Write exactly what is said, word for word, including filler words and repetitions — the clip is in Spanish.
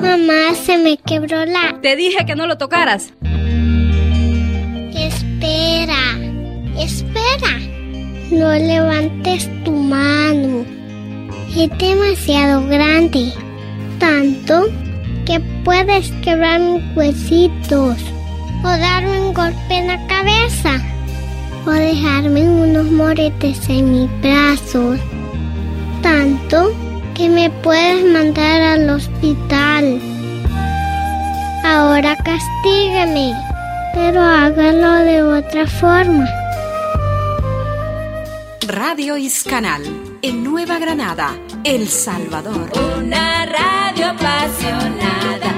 Mamá, se me quebró la... Te dije que no lo tocaras. Espera, espera. No levantes tu mano. Es demasiado grande. Tanto que puedes quebrar mis huesitos. O darme un golpe en la cabeza. O dejarme unos moretes en mis brazos. Tanto que me puedes mandar al hospital. Ahora castígame, pero hágalo de otra forma. Radio Iscanal, en Nueva Granada, El Salvador. Una radio apasionada.